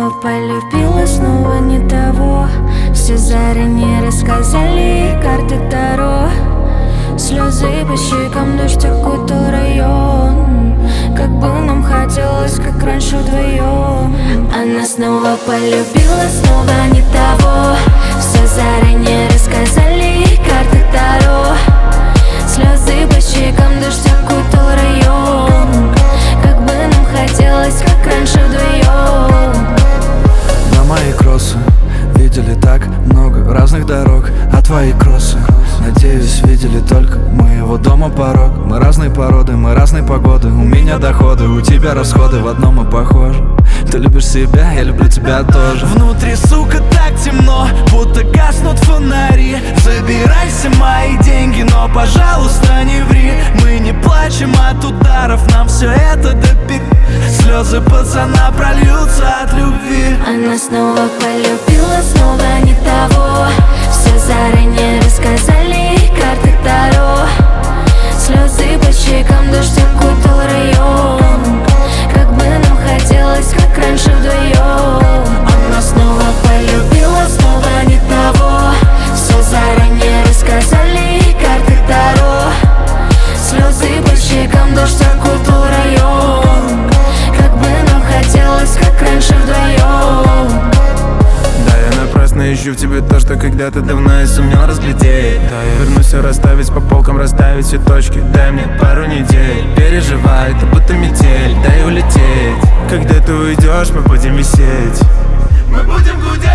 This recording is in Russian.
снова полюбила, снова не того. Все заранее рассказали, карты Таро. Слезы по щекам, дождь окутал район. Как бы нам хотелось, как раньше вдвоем. Она снова полюбила, снова не того. Все заранее рассказали, карты Таро. Слезы по щекам, дождь окутал район. Как бы нам хотелось, как раньше вдвоем. На мои кроссы видели так много разных дорог, а твои кроссы, надеюсь, видели только моего дома порог. Мы разные породы, мы разные погоды. У меня доходы, у тебя расходы, в одном мы похожи. Ты любишь себя, я люблю тебя тоже. Внутри, сука, так темно, будто гаснут фонари. Забирайся мои деньги, но, пожалуйста, не ври. Мы не плачем от ударов, нам все это допи. Слезы пацана прольются от любви. Она снова полюбила, снова не того. Все заранее рассказали, карты Таро. Слезы по щекам, дождь окутал район. Как бы нам хотелось, как раньше вдвоем. Она снова полюбила, снова не того. Все заранее рассказали, карты Таро. Слезы по щекам, дождь окутал район. Как бы нам хотелось, как раньше вдвоем. Да, я напрасно ищу в тебе то, что когда-то давно я сумел разглядеть. Да, я вернусь расставить по полкам, расставить все точки. Дай мне пару недель, переживай, это будто метель. Дай улететь, когда ты уйдешь, мы будем висеть.